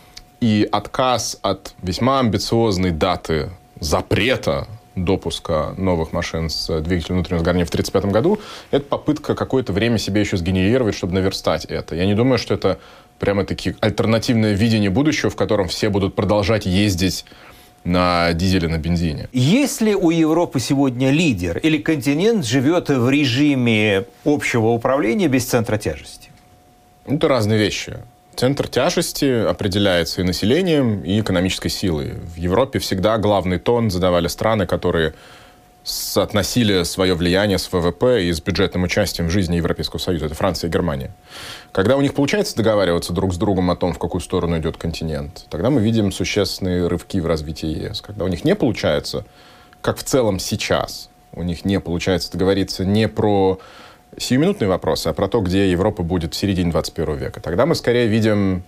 И отказ от весьма амбициозной даты запрета допуска новых машин с двигателем внутреннего сгорания в тридцать пятом году, это попытка какое-то время себе еще сгенерировать, чтобы наверстать это. Я не думаю, что это прямо-таки альтернативное видение будущего, в котором все будут продолжать ездить на дизеле, на бензине. Есть ли у Европы сегодня лидер или континент живет в режиме общего управления без центра тяжести? Это разные вещи. Центр тяжести определяется и населением, и экономической силой. В Европе всегда главный тон задавали страны, которые соотносили свое влияние с ВВП и с бюджетным участием в жизни Европейского Союза. Это Франция и Германия. Когда у них получается договариваться друг с другом о том, в какую сторону идет континент, тогда мы видим существенные рывки в развитии ЕС. Когда у них не получается, как в целом сейчас, у них не получается договориться не про сиюминутные вопросы, а про то, где Европа будет в середине двадцать первого века, тогда мы скорее видим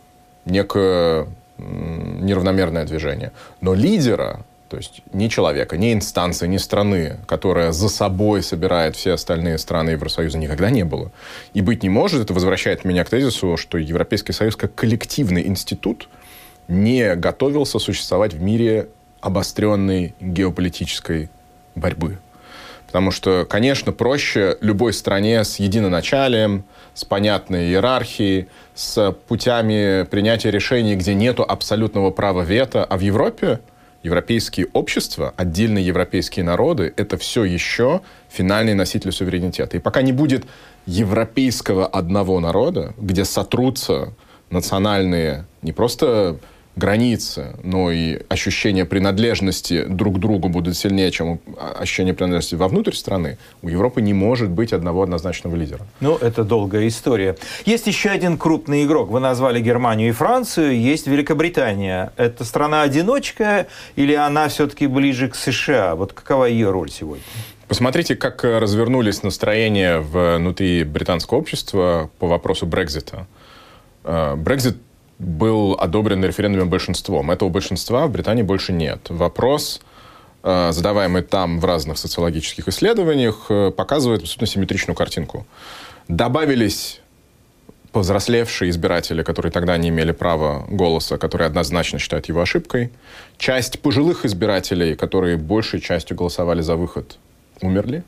некое неравномерное движение. Но лидера, то есть ни человека, ни инстанции, ни страны, которая за собой собирает все остальные страны Евросоюза, никогда не было. И быть не может. Это возвращает меня к тезису, что Европейский Союз как коллективный институт не готовился существовать в мире обостренной геополитической борьбы. Потому что, конечно, проще любой стране с единоначалием, с понятной иерархией, с путями принятия решений, где нету абсолютного права вето. А в Европе европейские общества, отдельные европейские народы — это все еще финальные носители суверенитета. И пока не будет европейского одного народа, где сотрутся национальные не просто границы, но и ощущение принадлежности друг к другу будут сильнее, чем ощущение принадлежности вовнутрь страны, у Европы не может быть одного однозначного лидера. Ну, это долгая история. Есть еще один крупный игрок. Вы назвали Германию и Францию. Есть Великобритания. Это страна-одиночка или она все-таки ближе к США? Вот какова ее роль сегодня? Посмотрите, как развернулись настроения внутри британского общества по вопросу Брексита. Брексит был одобрен на референдуме большинством. Этого большинства в Британии больше нет. Вопрос, задаваемый там в разных социологических исследованиях, показывает абсолютно симметричную картинку. Добавились повзрослевшие избиратели, которые тогда не имели права голоса, которые однозначно считают его ошибкой. Часть пожилых избирателей, которые большей частью голосовали за выход, умерли.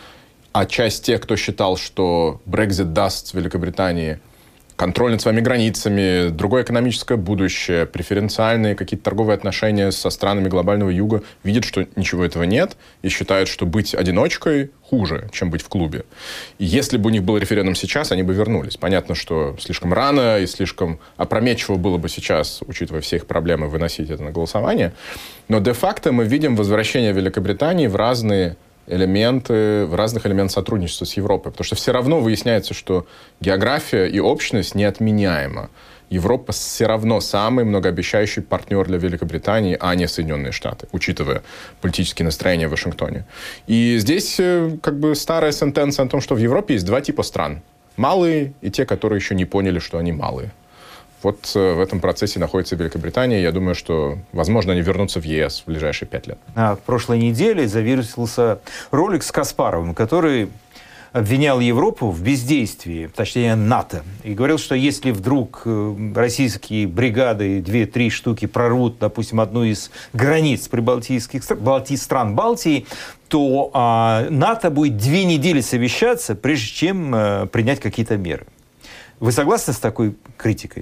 А часть тех, кто считал, что Брексит даст Великобритании контроль над своими границами, другое экономическое будущее, преференциальные какие-то торговые отношения со странами глобального юга, видят, что ничего этого нет, и считают, что быть одиночкой хуже, чем быть в клубе. И если бы у них был референдум сейчас, они бы вернулись. Понятно, что слишком рано и слишком опрометчиво было бы сейчас, учитывая все их проблемы, выносить это на голосование. Но де-факто мы видим возвращение Великобритании в разные элементы, в разных элементах сотрудничества с Европой. Потому что все равно выясняется, что география и общность неотменяема. Европа все равно самый многообещающий партнер для Великобритании, а не Соединенные Штаты, учитывая политические настроения в Вашингтоне. И здесь как бы старая сентенция о том, что в Европе есть два типа стран. Малые и те, которые еще не поняли, что они малые. Вот в этом процессе находится Великобритания. Я думаю, что, возможно, они вернутся в ЕС в ближайшие пять лет. А в прошлой неделе завирусился ролик с Каспаровым, который обвинял Европу в бездействии, точнее НАТО, и говорил, что если вдруг российские бригады, две-три штуки прорвут, допустим, одну из границ прибалтийских стран, стран Балтии, то а, НАТО будет две недели совещаться, прежде чем а, принять какие-то меры. Вы согласны с такой критикой?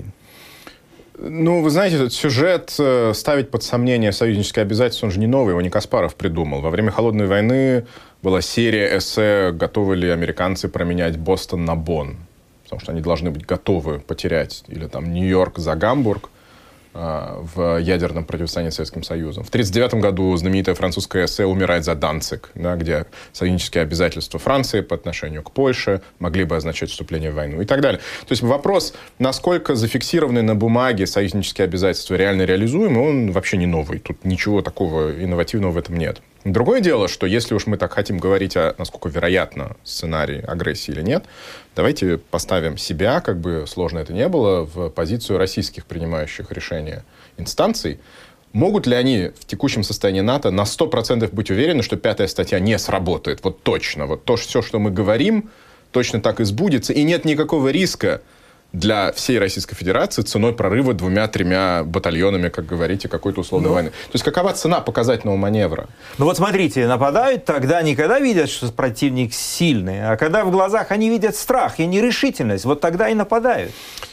Ну, вы знаете, этот сюжет э, ставить под сомнение союзнические обязательства, он же не новый, его не Каспаров придумал. Во время Холодной войны была серия эссе «Готовы ли американцы променять Бостон на Бонн?» Потому что они должны быть готовы потерять или там Нью-Йорк за Гамбург э, в ядерном противостоянии с Советским Союзом. В тысяча девятьсот тридцать девятом году знаменитое французское эссе «Умирать за Данциг», да, где союзнические обязательства Франции по отношению к Польше могли бы означать вступление в войну и так далее. То есть вопрос, насколько зафиксированные на бумаге союзнические обязательства реально реализуемы, он вообще не новый. Тут ничего такого инновативного в этом нет. Другое дело, что если уж мы так хотим говорить о, насколько вероятно сценарий агрессии или нет, давайте поставим себя, как бы сложно это ни было, в позицию российских принимающих решения инстанций. Могут ли они в текущем состоянии НАТО на сто процентов быть уверены, что пятая статья не сработает? Вот точно. Вот то, все, что мы говорим, точно так и сбудется. И нет никакого риска для всей Российской Федерации ценой прорыва двумя-тремя батальонами, как говорите, какой-то условной ну. войны. То есть какова цена показательного маневра? Ну вот смотрите, нападают тогда не когда видят, что противник сильный, а когда в глазах они видят страх и нерешительность. Вот тогда и нападают.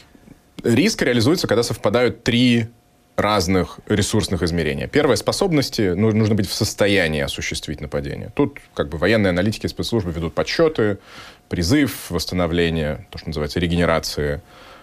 Риск реализуется, когда совпадают три разных ресурсных измерения. Первое — способности. Нужно быть в состоянии осуществить нападение. Тут как бы военные аналитики, спецслужбы ведут подсчеты, призыв, восстановление, то, что называется, регенерации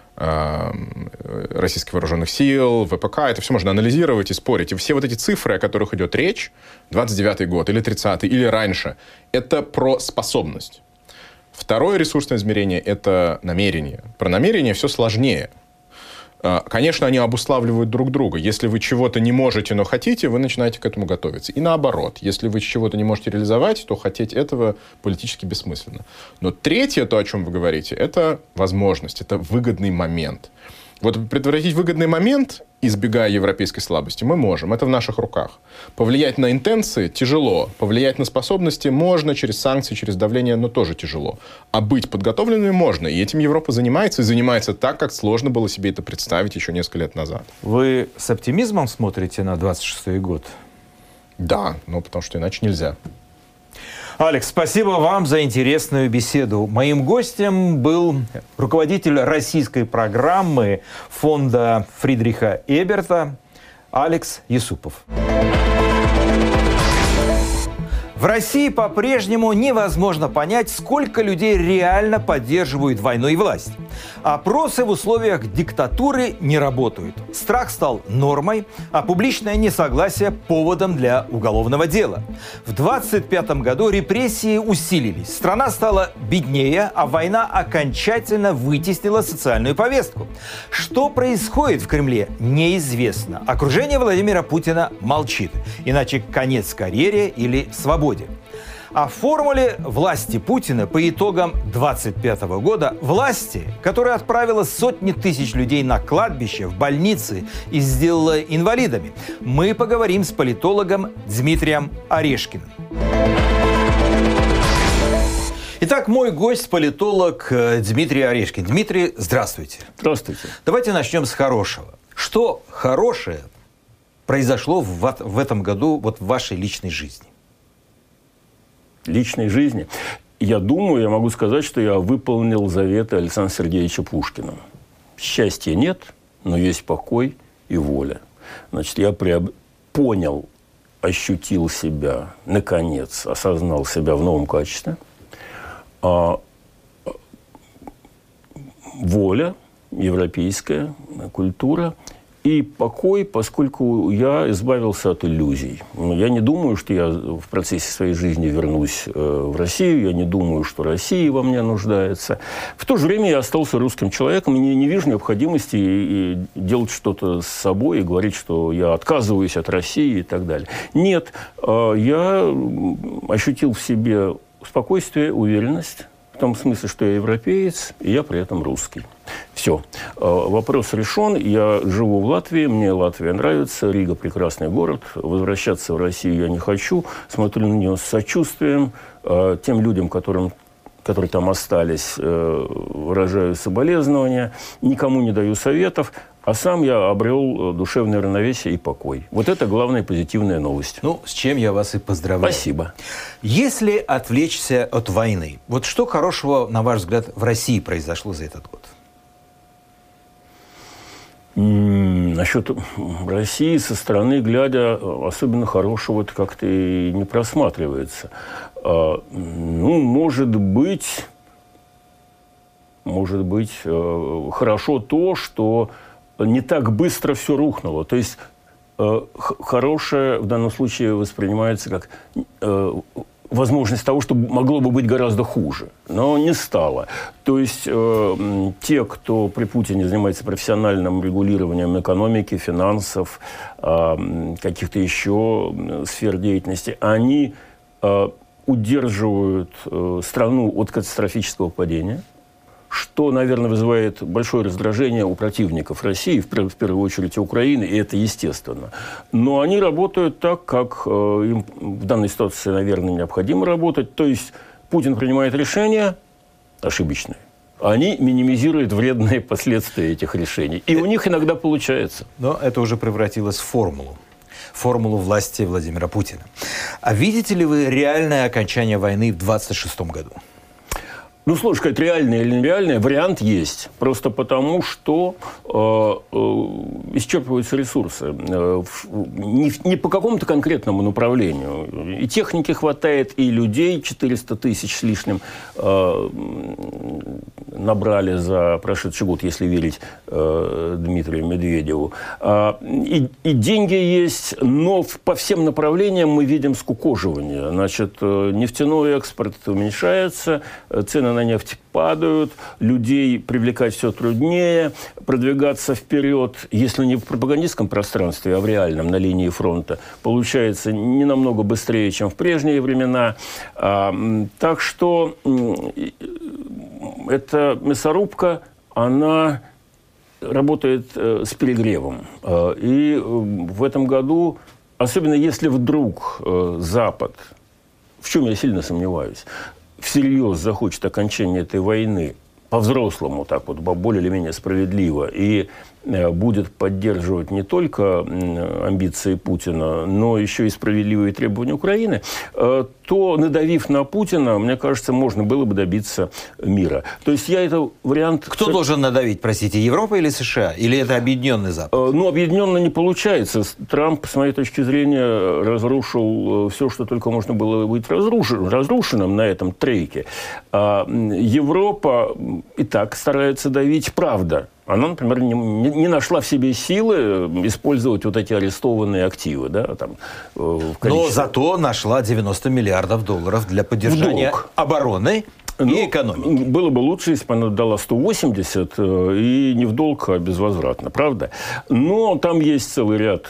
э, российских вооруженных сил, ВПК. Это все можно анализировать и спорить. И все вот эти цифры, о которых идет речь, двадцать девятый год или тридцатый, или раньше, это про способность. Второе ресурсное измерение — это намерение. Про намерение все сложнее. Конечно, они обуславливают друг друга. Если вы чего-то не можете, но хотите, вы начинаете к этому готовиться. И наоборот, если вы чего-то не можете реализовать, то хотеть этого политически бессмысленно. Но третье, то, о чем вы говорите, это возможность, это выгодный момент. Вот предотвратить выгодный момент избегая европейской слабости? Мы можем, это в наших руках. Повлиять на интенции тяжело, повлиять на способности можно через санкции, через давление, но тоже тяжело. А быть подготовленными можно, и этим Европа занимается, и занимается так, как сложно было себе это представить еще несколько лет назад. Вы с оптимизмом смотрите на двадцать шестой год? Да, ну потому что иначе нельзя. Алекс, спасибо вам за интересную беседу. Моим гостем был руководитель российской программы фонда Фридриха Эберта Алекс Юсупов. В России по-прежнему невозможно понять, сколько людей реально поддерживают войну и власть. Опросы в условиях диктатуры не работают. Страх стал нормой, а публичное несогласие – поводом для уголовного дела. В двадцать пятом году репрессии усилились. Страна стала беднее, а война окончательно вытеснила социальную повестку. Что происходит в Кремле, неизвестно. Окружение Владимира Путина молчит. Иначе конец карьере или свободе. О формуле власти Путина по итогам двадцать пятого года, власти, которая отправила сотни тысяч людей на кладбище, в больницы и сделала инвалидами, мы поговорим с политологом Дмитрием Орешкиным. Итак, мой гость – политолог Дмитрий Орешкин. Дмитрий, здравствуйте. Здравствуйте. Давайте начнем с хорошего. Что хорошее произошло в, в этом году вот в вашей личной жизни? Личной жизни. Я думаю, я могу сказать, что я выполнил заветы Александра Сергеевича Пушкина. Счастья нет, но есть покой и воля. Значит, я приоб... понял, ощутил себя, наконец, осознал себя в новом качестве. А... Воля, европейская культура и покой, поскольку я избавился от иллюзий. Я не думаю, что я в процессе своей жизни вернусь в Россию, я не думаю, что Россия во мне нуждается. В то же время я остался русским человеком, и не, не вижу необходимости и, и делать что-то с собой, и говорить, что я отказываюсь от России и так далее. Нет, я ощутил в себе спокойствие, уверенность, в том смысле, что я европеец, и я при этом русский. Все. Вопрос решен. Я живу в Латвии, мне Латвия нравится, Рига – прекрасный город. Возвращаться в Россию я не хочу. Смотрю на нее с сочувствием. Тем людям, которым, которые там остались, выражаю соболезнования. Никому не даю советов. А сам я обрел душевное равновесие и покой. Вот это главная позитивная новость. Ну, с чем я вас и поздравляю. Спасибо. Если отвлечься от войны, вот что хорошего, на ваш взгляд, в России произошло за этот год? М-м, насчет России со стороны глядя, особенно хорошего-то как-то и не просматривается. А, ну, может быть, может быть, хорошо то, что не так быстро все рухнуло. То есть э, хорошее в данном случае воспринимается как э, возможность того, что могло бы быть гораздо хуже, но не стало. То есть э, те, кто при Путине занимается профессиональным регулированием экономики, финансов, э, каких-то еще сфер деятельности, они э, удерживают э, страну от катастрофического падения, что, наверное, вызывает большое раздражение у противников России, в первую очередь у Украины, и это естественно. Но они работают так, как э, им в данной ситуации, наверное, необходимо работать. То есть Путин принимает решения ошибочные. Они минимизируют вредные последствия этих решений. И у них иногда получается. Но это уже превратилось в формулу. Формулу власти Владимира Путина. А видите ли вы реальное окончание войны в двадцать шестом году? Ну, сложно сказать, реальный или нереальный, вариант есть. Просто потому, что э, э, исчерпываются ресурсы. Э, не, не по какому-то конкретному направлению. И техники хватает, и людей четыреста тысяч с лишним э, набрали за прошедший год, если верить э, Дмитрию Медведеву. Э, и, и деньги есть, но в, по всем направлениям мы видим скукоживание. Значит, э, нефтяной экспорт уменьшается, цены на нефть падают, людей привлекать все труднее, продвигаться вперед, если не в пропагандистском пространстве, а в реальном, на линии фронта, получается не намного быстрее, чем в прежние времена. А, так что эта мясорубка, она работает э, с перегревом. Э, и э, в этом году, особенно если вдруг э, Запад, в чем я сильно сомневаюсь, всерьез захочет окончания этой войны по-взрослому, так вот, более или менее справедливо, и э, будет поддерживать не только э, амбиции Путина, но еще и справедливые требования Украины, э, то, надавив на Путина, мне кажется, можно было бы добиться мира. То есть я это вариант... Кто должен надавить, простите, Европа или США? Или это объединенный Запад? Э, ну, объединенно не получается. Трамп, с моей точки зрения, разрушил все, что только можно было быть разрушен, разрушенным на этом трейке. А Европа и так старается давить, правда. Она, например, не, не нашла в себе силы использовать вот эти арестованные активы. Да, там, в количестве... Но зато нашла девяносто миллиардов долларов для поддержания обороны и ну, экономики. Было бы лучше, если бы она дала сто восемьдесят, и не в долг, а безвозвратно, правда? Но там есть целый ряд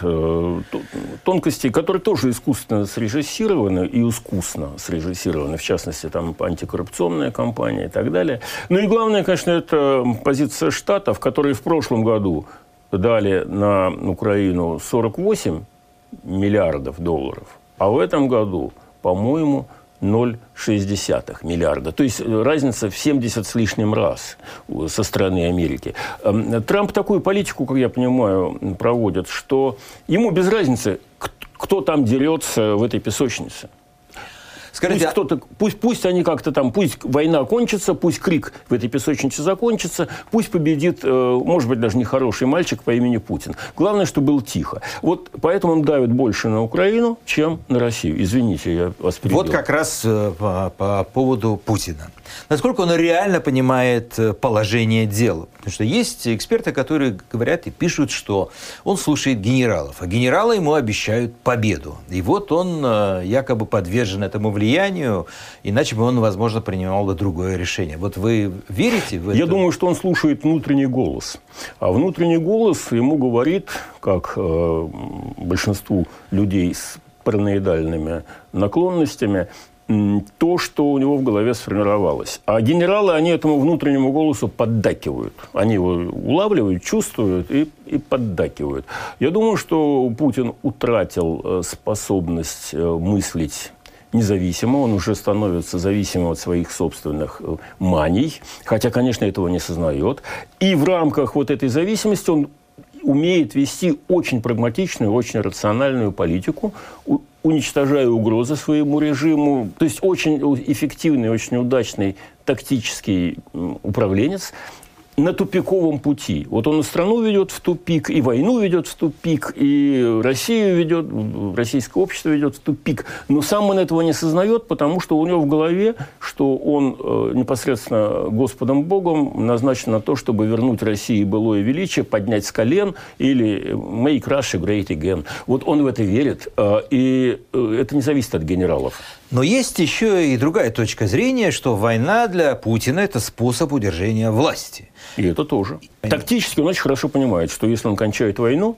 тонкостей, которые тоже искусственно срежиссированы и искусно срежиссированы. В частности, там антикоррупционная кампания и так далее. Ну и главное, конечно, это позиция Штатов, которые в прошлом году дали на Украину сорок восемь миллиардов долларов, а в этом году, по-моему, ноль целых шесть десятых миллиарда. То есть разница в семьдесят с лишним раз со стороны Америки. Трамп такую политику, как я понимаю, проводит, что ему без разницы, кто там дерется в этой песочнице. Скажите, пусть, кто-то, пусть, пусть они как-то там, пусть война кончится, пусть крик в этой песочнице закончится, пусть победит, э, может быть, даже нехороший мальчик по имени Путин. Главное, чтобы было тихо. Вот поэтому он давит больше на Украину, чем на Россию. Извините, я вас перебил. Вот как раз э, по, по поводу Путина. Насколько он реально понимает положение дел? Потому что есть эксперты, которые говорят и пишут, что он слушает генералов, а генералы ему обещают победу. И вот он э, якобы подвержен этому влиянию, иначе бы он, возможно, принимал бы другое решение. Вот вы верите в это? Я думаю, что он слушает внутренний голос. А внутренний голос ему говорит, как э, большинству людей с параноидальными наклонностями, то, что у него в голове сформировалось. А генералы, они этому внутреннему голосу поддакивают. Они его улавливают, чувствуют и, и поддакивают. Я думаю, что Путин утратил способность мыслить независимо. Он уже становится зависимым от своих собственных маний. Хотя, конечно, этого не сознает. И в рамках вот этой зависимости он умеет вести очень прагматичную, очень рациональную политику, уничтожая угрозы своему режиму. То есть очень эффективный, очень удачный тактический управленец на тупиковом пути. Вот он и страну ведет в тупик, и войну ведет в тупик, и Россию ведет, российское общество ведет в тупик. Но сам он этого не сознает, потому что у него в голове, что он э, непосредственно Господом Богом назначен на то, чтобы вернуть России былое величие, поднять с колен или make Russia great again. Вот он в это верит, э, и э, это не зависит от генералов. Но есть еще и другая точка зрения, что война для Путина – это способ удержания власти. И это тоже. Тактически он очень хорошо понимает, что если он кончает войну,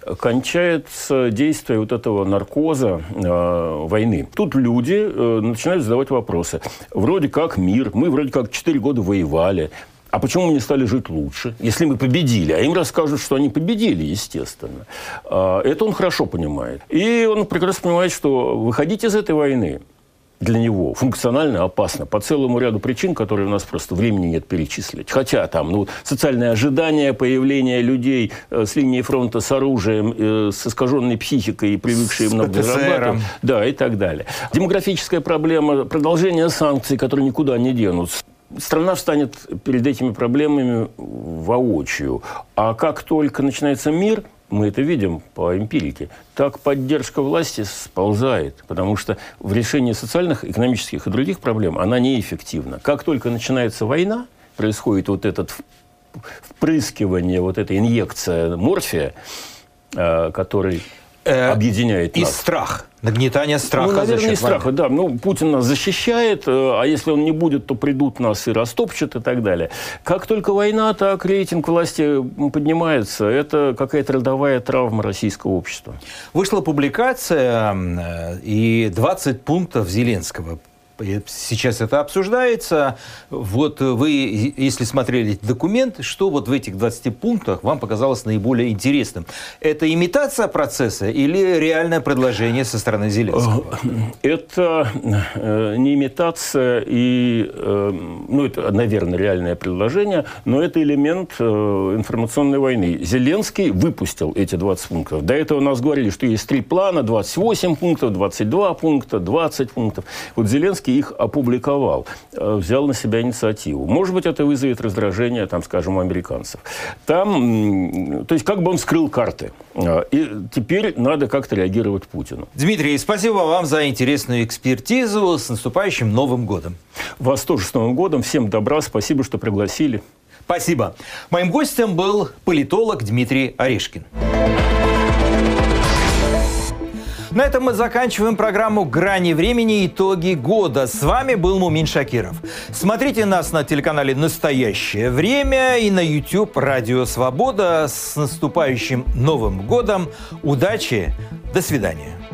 кончается действие вот этого наркоза э, войны. Тут люди э, начинают задавать вопросы. Вроде как мир, мы вроде как четыре года воевали. А почему мы не стали жить лучше, если мы победили? А им расскажут, что они победили, естественно. Это он хорошо понимает. И он прекрасно понимает, что выходить из этой войны для него функционально опасно по целому ряду причин, которые у нас просто времени нет перечислить. Хотя там ну, социальное ожидание появления людей э, с линии фронта с оружием, э, с искаженной психикой и привыкшие много зарабатывать. Да, и так далее. Демографическая проблема, продолжение санкций, которые никуда не денутся. Страна встанет перед этими проблемами воочию. А как только начинается мир, мы это видим по эмпирике, так поддержка власти сползает, потому что в решении социальных, экономических и других проблем она неэффективна. Как только начинается война, происходит вот это впрыскивание, вот эта инъекция морфия, который объединяет нас. И страх. Нагнетание страха. Ну, наверное, не страха, да. Ну, Путин нас защищает, а если он не будет, то придут нас и растопчут и так далее. Как только война, так рейтинг власти поднимается. Это какая-то родовая травма российского общества. Вышла публикация, и двадцать пунктов Зеленского сейчас это обсуждается. Вот вы, если смотрели эти документы, что вот в этих двадцати пунктах вам показалось наиболее интересным? Это имитация процесса или реальное предложение со стороны Зеленского? Это не имитация и, ну, это, наверное, реальное предложение, но это элемент информационной войны. Зеленский выпустил эти двадцать пунктов. До этого у нас говорили, что есть три плана, двадцать восемь пунктов, двадцать два пункта, двадцать пунктов. Вот Зеленский их опубликовал, взял на себя инициативу. Может быть, это вызовет раздражение, там, скажем, у американцев. Там, то есть, как бы он скрыл карты. И теперь надо как-то реагировать Путину. Дмитрий, спасибо вам за интересную экспертизу. С наступающим Новым годом. Вас тоже с Новым годом. Всем добра. Спасибо, что пригласили. Спасибо. Моим гостем был политолог Дмитрий Орешкин. На этом мы заканчиваем программу «Грани времени. Итоги года». С вами был Мумин Шакиров. Смотрите нас на телеканале «Настоящее время» и на YouTube «Радио Свобода». С наступающим Новым годом. Удачи. До свидания.